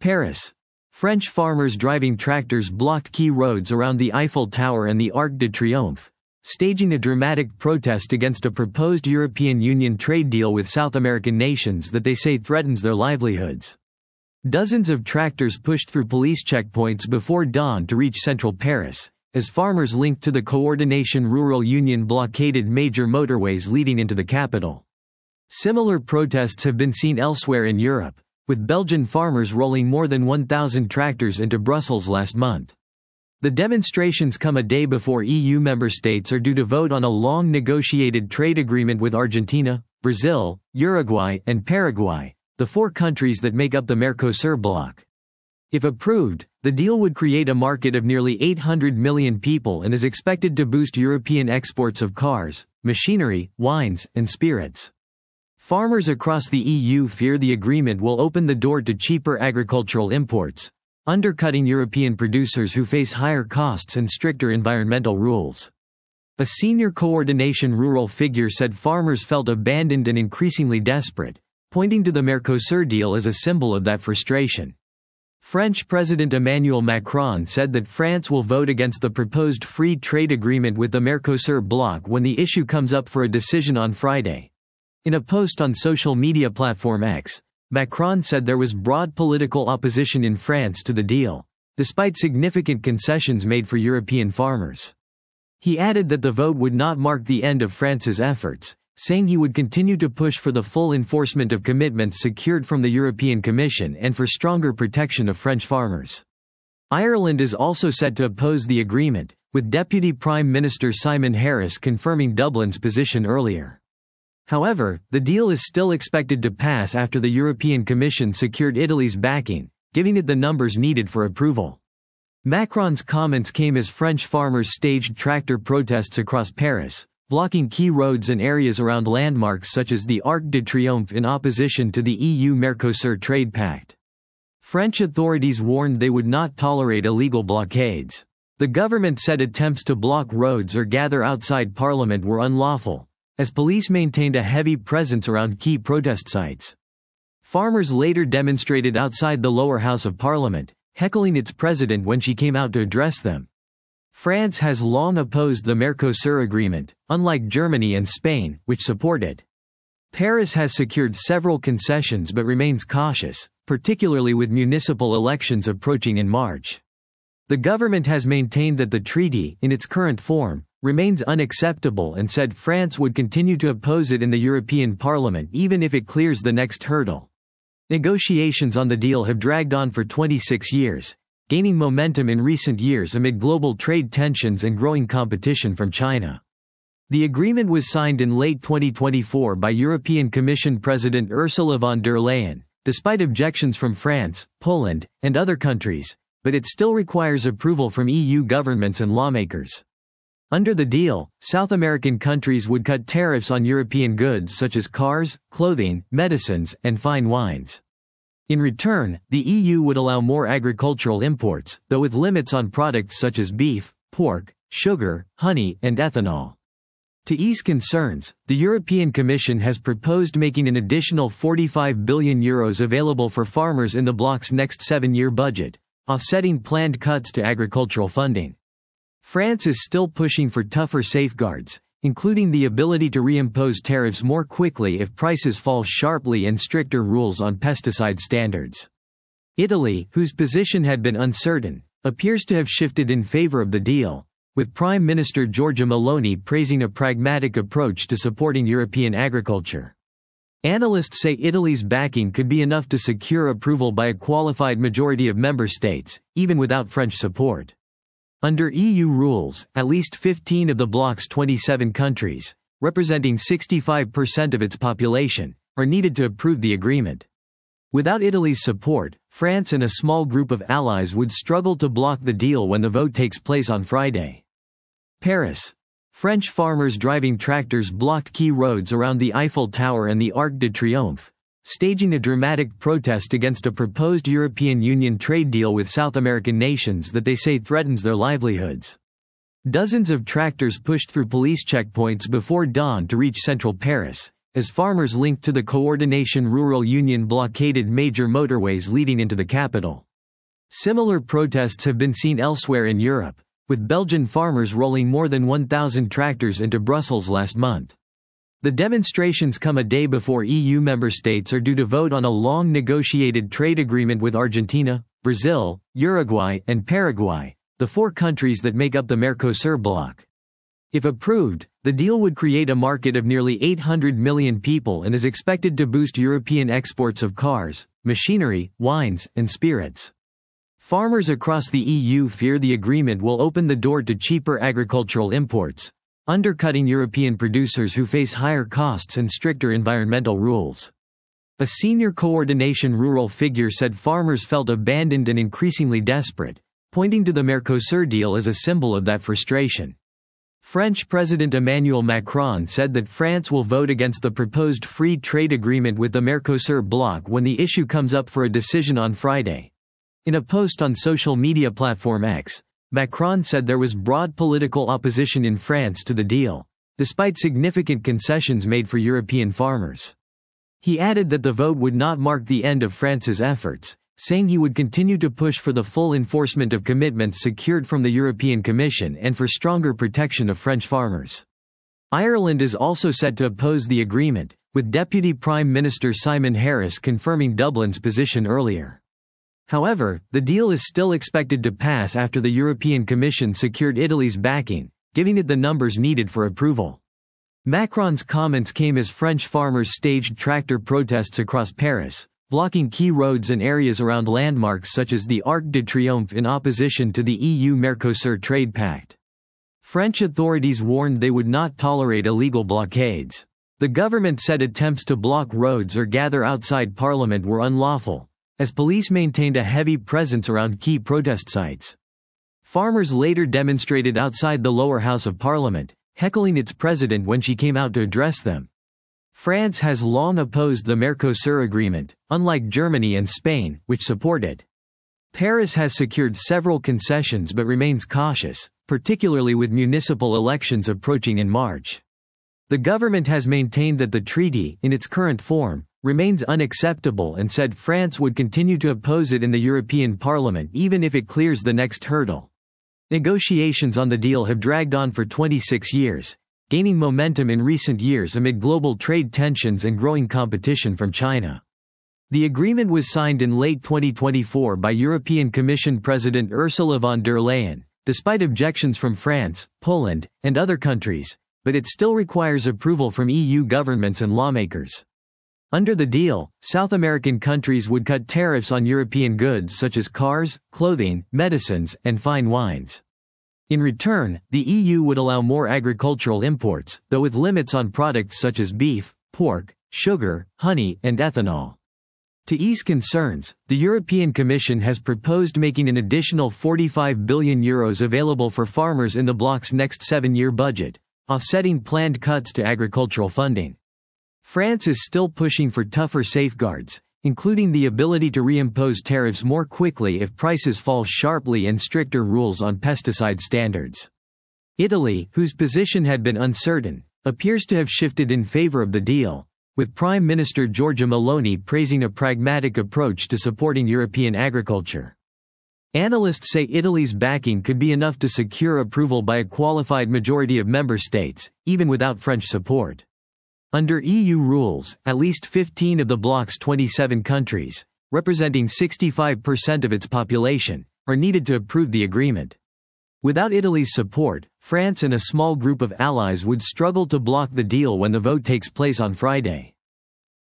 Paris. French farmers driving tractors blocked key roads around the Eiffel Tower and the Arc de Triomphe, staging a dramatic protest against a proposed European Union trade deal with South American nations that they say threatens their livelihoods. Dozens of tractors pushed through police checkpoints before dawn to reach central Paris, as farmers linked to the Coordination Rural Union blockaded major motorways leading into the capital. Similar protests have been seen elsewhere in Europe, with Belgian farmers rolling more than 1,000 tractors into Brussels last month. The demonstrations come a day before EU member states are due to vote on a long-negotiated trade agreement with Argentina, Brazil, Uruguay, and Paraguay, the four countries that make up the Mercosur bloc. If approved, the deal would create a market of nearly 800 million people and is expected to boost European exports of cars, machinery, wines, and spirits. Farmers across the EU fear the agreement will open the door to cheaper agricultural imports, undercutting European producers who face higher costs and stricter environmental rules. A senior Coordination Rural figure said farmers felt abandoned and increasingly desperate, pointing to the Mercosur deal as a symbol of that frustration. French President Emmanuel Macron said that France will vote against the proposed free trade agreement with the Mercosur bloc when the issue comes up for a decision on Friday. In a post on social media platform X, Macron said there was broad political opposition in France to the deal, despite significant concessions made for European farmers. He added that the vote would not mark the end of France's efforts, saying he would continue to push for the full enforcement of commitments secured from the European Commission and for stronger protection of French farmers. Ireland is also set to oppose the agreement, with Deputy Prime Minister Simon Harris confirming Dublin's position earlier. However, the deal is still expected to pass after the European Commission secured Italy's backing, giving it the numbers needed for approval. Macron's comments came as French farmers staged tractor protests across Paris, blocking key roads and areas around landmarks such as the Arc de Triomphe in opposition to the EU-Mercosur trade pact. French authorities warned they would not tolerate illegal blockades. The government said attempts to block roads or gather outside parliament were unlawful, as police maintained a heavy presence around key protest sites. Farmers later demonstrated outside the lower house of parliament, heckling its president when she came out to address them. France has long opposed the Mercosur agreement, unlike Germany and Spain, which support it. Paris has secured several concessions but remains cautious, particularly with municipal elections approaching in March. The government has maintained that the treaty, in its current form, remains unacceptable and said France would continue to oppose it in the European Parliament even if it clears the next hurdle. Negotiations on the deal have dragged on for 26 years, gaining momentum in recent years amid global trade tensions and growing competition from China. The agreement was signed in late 2024 by European Commission President Ursula von der Leyen, despite objections from France, Poland, and other countries, but it still requires approval from EU governments and lawmakers. Under the deal, South American countries would cut tariffs on European goods such as cars, clothing, medicines, and fine wines. In return, the EU would allow more agricultural imports, though with limits on products such as beef, pork, sugar, honey, and ethanol. To ease concerns, the European Commission has proposed making an additional €45 billion available for farmers in the bloc's next 7-year budget, offsetting planned cuts to agricultural funding. France is still pushing for tougher safeguards, including the ability to reimpose tariffs more quickly if prices fall sharply and stricter rules on pesticide standards. Italy, whose position had been uncertain, appears to have shifted in favor of the deal, with Prime Minister Giorgia Meloni praising a pragmatic approach to supporting European agriculture. Analysts say Italy's backing could be enough to secure approval by a qualified majority of member states, even without French support. Under EU rules, at least 15 of the bloc's 27 countries, representing 65% of its population, are needed to approve the agreement. Without Italy's support, France and a small group of allies would struggle to block the deal when the vote takes place on Friday. Paris. French farmers driving tractors blocked key roads around the Eiffel Tower and the Arc de Triomphe, staging a dramatic protest against a proposed European Union trade deal with South American nations that they say threatens their livelihoods. Dozens of tractors pushed through police checkpoints before dawn to reach central Paris, as farmers linked to the Coordination Rural Union blockaded major motorways leading into the capital. Similar protests have been seen elsewhere in Europe, with Belgian farmers rolling more than 1,000 tractors into Brussels last month. The demonstrations come a day before EU member states are due to vote on a long-negotiated trade agreement with Argentina, Brazil, Uruguay, and Paraguay, the 4 countries that make up the Mercosur bloc. If approved, the deal would create a market of nearly 800 million people and is expected to boost European exports of cars, machinery, wines, and spirits. Farmers across the EU fear the agreement will open the door to cheaper agricultural imports, undercutting European producers who face higher costs and stricter environmental rules. A senior Coordination Rural figure said farmers felt abandoned and increasingly desperate, pointing to the Mercosur deal as a symbol of that frustration. French President Emmanuel Macron said that France will vote against the proposed free trade agreement with the Mercosur bloc when the issue comes up for a decision on Friday. In a post on social media platform X, Macron said there was broad political opposition in France to the deal, despite significant concessions made for European farmers. He added that the vote would not mark the end of France's efforts, saying he would continue to push for the full enforcement of commitments secured from the European Commission and for stronger protection of French farmers. Ireland is also set to oppose the agreement, with Deputy Prime Minister Simon Harris confirming Dublin's position earlier. However, the deal is still expected to pass after the European Commission secured Italy's backing, giving it the numbers needed for approval. Macron's comments came as French farmers staged tractor protests across Paris, blocking key roads and areas around landmarks such as the Arc de Triomphe in opposition to the EU-Mercosur trade pact. French authorities warned they would not tolerate illegal blockades. The government said attempts to block roads or gather outside parliament were unlawful, as police maintained a heavy presence around key protest sites. Farmers later demonstrated outside the lower house of parliament, heckling its president when she came out to address them. France has long opposed the Mercosur agreement, unlike Germany and Spain, which support it. Paris has secured several concessions but remains cautious, particularly with municipal elections approaching in March. The government has maintained that the treaty, in its current form, remains unacceptable and said France would continue to oppose it in the European Parliament even if it clears the next hurdle. Negotiations on the deal have dragged on for 26 years, gaining momentum in recent years amid global trade tensions and growing competition from China. The agreement was signed in late 2024 by European Commission President Ursula von der Leyen, despite objections from France, Poland, and other countries, but it still requires approval from EU governments and lawmakers. Under the deal, South American countries would cut tariffs on European goods such as cars, clothing, medicines, and fine wines. In return, the EU would allow more agricultural imports, though with limits on products such as beef, pork, sugar, honey, and ethanol. To ease concerns, the European Commission has proposed making an additional €45 billion available for farmers in the bloc's next 7-year budget, offsetting planned cuts to agricultural funding. France is still pushing for tougher safeguards, including the ability to reimpose tariffs more quickly if prices fall sharply and stricter rules on pesticide standards. Italy, whose position had been uncertain, appears to have shifted in favor of the deal, with Prime Minister Giorgia Meloni praising a pragmatic approach to supporting European agriculture. Analysts say Italy's backing could be enough to secure approval by a qualified majority of member states, even without French support. Under EU rules, at least 15 of the bloc's 27 countries, representing 65% of its population, are needed to approve the agreement. Without Italy's support, France and a small group of allies would struggle to block the deal when the vote takes place on Friday.